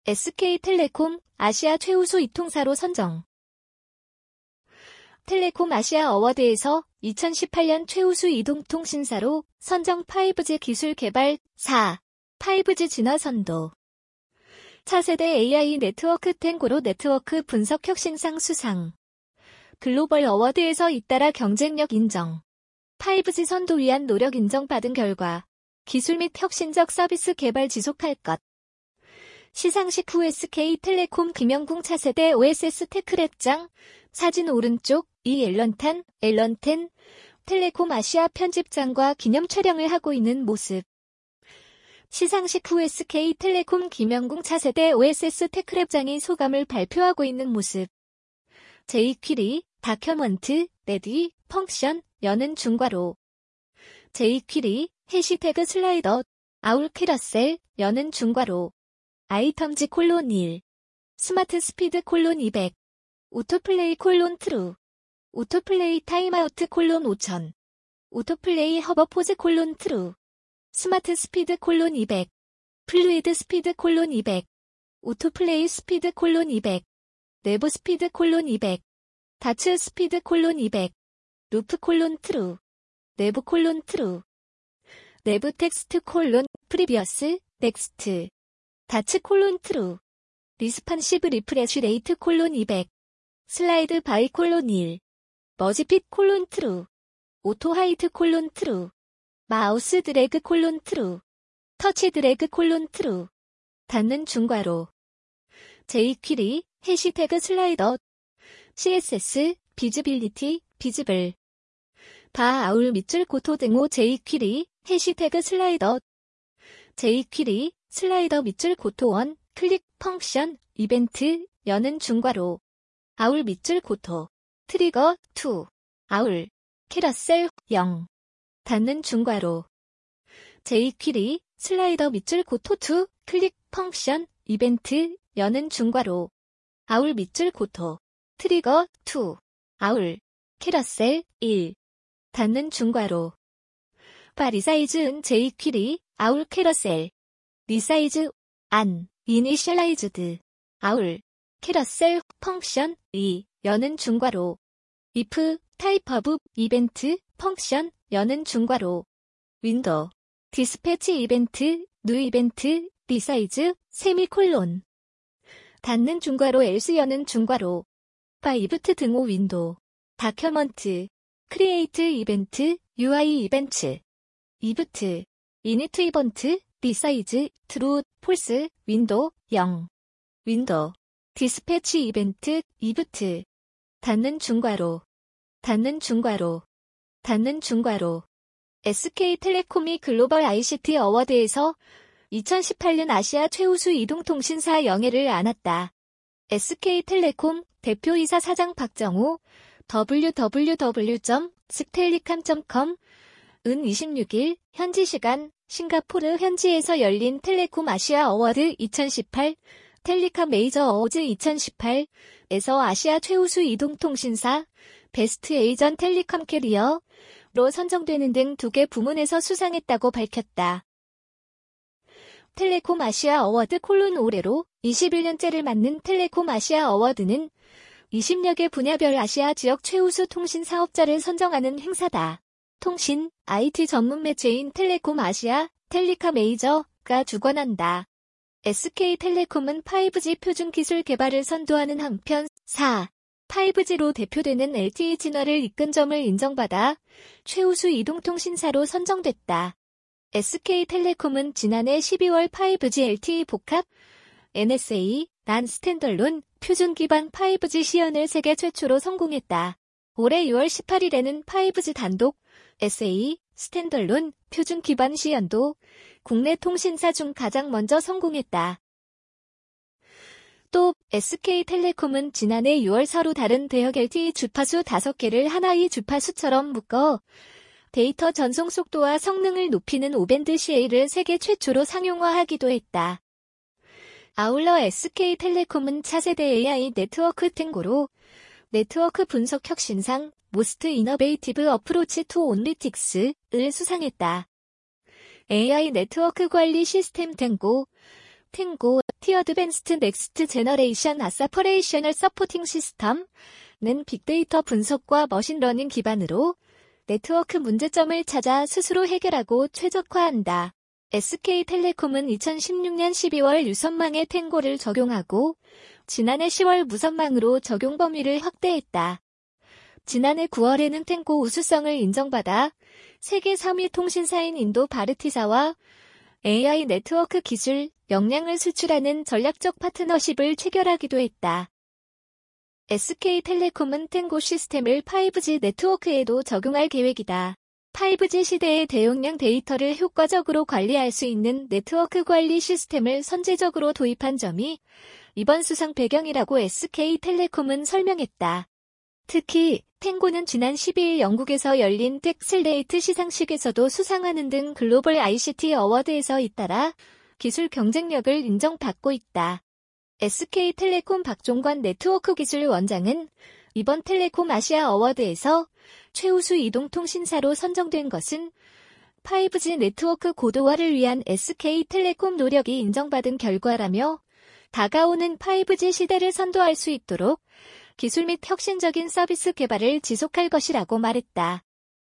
SK텔레콤 아시아 최우수 이통사로 선정. 텔레콤 아시아 어워드에서 2018년 최우수 이동통신사로 선정 5G 기술 개발 4. 5G 진화 선도. 차세대 AI 네트워크 탱고로 네트워크 분석 혁신상 수상. 글로벌 어워드에서 잇따라 경쟁력 인정. 5G 선도 위한 노력 인정받은 결과 기술 및 혁신적 서비스 개발 지속할 것. 시상식 후 SK텔레콤 김영궁 차세대 OSS 테크랩장. 사진 오른쪽 앨런텐 텔레콤 아시아 편집장과 기념 촬영을 하고 있는 모습. 시상식 후 SK텔레콤 김영궁 차세대 OSS 테크랩장이 소감을 발표하고 있는 모습. jQuery, 다큐먼트, 레디, 펑션, 여는 중괄호. jQuery, 해시태그 슬라이더, 아울 캐러셀, 여는 중괄호. 아이텀즈 콜론 1. 스마트 스피드 콜론 200. 오토플레이 콜론 트루. 오토플레이 타임아우트 콜론 5000. 오토플레이 허버 포즈 콜론 트루. 스마트 스피드 콜론 200. 플루이드 스피드 콜론 200. 오토플레이 스피드 콜론 200. 내부 스피드 콜론 200. 다츠 스피드 콜론 200. 루프 콜론 트루. 내부 콜론 트루. 내부 텍스트 콜론 프리비어스 넥스트. 다츠 콜론 트루. 리스판시브 리프레쉬 레이트 콜론 200. 슬라이드 바이 콜론 1. 머지핏 콜론 트루. 오토 하이트 콜론 트루. 마우스 드래그 콜론 트루. 터치 드래그 콜론 트루. 닫는 중괄호. jQuery, 해시태그 슬라이더. CSS, 비즈빌리티, 비즈블. 바 아울 밑줄 고토 등호 jQuery, 해시태그 슬라이더. jQuery, 슬라이더 밑줄 고토 1, 클릭 펑션, 이벤트, 여는 중괄호. 아울 밑줄 고토. 트리거 2. 아울. 캐러셀 0. 닫는 중괄호. jQuery, 슬라이더 밑줄 고토 2, 클릭 펑션, 이벤트, 여는 중괄호. 아울 밑줄 고토. 트리거 2. 아울. 캐러셀 1. 닫는 중괄호. 바 리사이즈 은 jQuery, 아울 캐러셀. 리사이즈 안. 이니셜라이즈드. 아울. 캐러셀 펑션 2. 여는 중괄호. if 타입 오브 이벤트 펑션 여는 중괄호. 윈도우. 디스패치 이벤트 뉴 이벤트 리사이즈 세미콜론. 닫는 중괄호 else 여는 중괄호. 바 이브트 등호 윈도우. 다큐먼트. 크리에이트 이벤트 UI 이벤트. 이브트. 이니트 이번트 리사이즈 트루 폴스 윈도우 0. 윈도우. 디스패치 이벤트 이브트. 닫는 중괄호. 닫는 중괄호. 닫는 중괄호. SK텔레콤이 글로벌 ICT 어워드에서 2018년 아시아 최우수 이동통신사 영예를 안았다. SK텔레콤 대표이사 사장 박정우 www.sktellicom.com 은 26일 현지 시간 싱가포르 현지에서 열린 텔레콤 아시아 어워드 2018 텔리컴 메이저 어워즈 2018에서 아시아 최우수 이동통신사 베스트 에이전 텔리컴 캐리어로 선정되는 등 2개 부문에서 수상했다고 밝혔다. 텔레콤 아시아 어워드 콜론 올해로 21년째를 맞는 텔레콤 아시아 어워드는 20여 개 분야별 아시아 지역 최우수 통신 사업자를 선정하는 행사다. 통신, IT 전문 매체인 텔레콤 아시아, 텔리카 메이저가 주관한다. SK텔레콤은 5G 표준 기술 개발을 선도하는 한편 4. 5G로 대표되는 LTE 진화를 이끈 점을 인정받아 최우수 이동통신사로 선정됐다. SK텔레콤은 지난해 12월 5G LTE 복합 NSA, 난 스탠덜론 표준 기반 5G 시연을 세계 최초로 성공했다. 올해 6월 18일에는 5G 단독 SA, 스탠덜론 표준 기반 시연도 국내 통신사 중 가장 먼저 성공했다. 또 SK텔레콤은 지난해 6월 서로 다른 대역 LTE 주파수 5개를 하나의 주파수처럼 묶어 데이터 전송 속도와 성능을 높이는 5밴드 CA를 세계 최초로 상용화하기도 했다. 아울러 SK텔레콤은 차세대 AI 네트워크 탱고로 네트워크 분석 혁신상 모스트 이너베이티브 어프로치 투 온리틱스를 수상했다. AI 네트워크 관리 시스템 탱고 어드밴스드 넥스트 제너레이션 아사퍼레이셔널 서포팅 시스템은 빅데이터 분석과 머신러닝 기반으로 네트워크 문제점을 찾아 스스로 해결하고 최적화한다. SK텔레콤은 2016년 12월 유선망에 탱고를 적용하고 지난해 10월 무선망으로 적용 범위를 확대했다. 지난해 9월에는 탱고 우수성을 인정받아 세계 3위 통신사인 인도 바르티사와 AI 네트워크 기술, 역량을 수출하는 전략적 파트너십을 체결하기도 했다. SK텔레콤은 탱고 시스템을 5G 네트워크에도 적용할 계획이다. 5G 시대의 대용량 데이터를 효과적으로 관리할 수 있는 네트워크 관리 시스템을 선제적으로 도입한 점이 이번 수상 배경이라고 SK텔레콤은 설명했다. 특히 탱고는 지난 12일 영국에서 열린 텍슬레이트 시상식에서도 수상하는 등 글로벌 ICT 어워드에서 잇따라 기술 경쟁력을 인정받고 있다. SK텔레콤 박종관 네트워크 기술 원장은 이번 텔레콤 아시아 어워드에서 최우수 이동통신사로 선정된 것은 5G 네트워크 고도화를 위한 SK텔레콤 노력이 인정받은 결과라며 다가오는 5G 시대를 선도할 수 있도록 기술 및 혁신적인 서비스 개발을 지속할 것이라고 말했다.